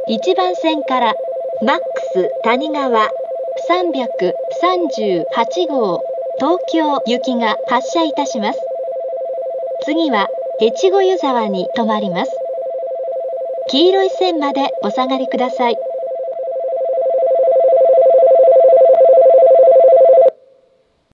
1番線からマックス谷川338号東京行きが発車いたします。次は越後湯沢に停まります。黄色い線までお下がりください。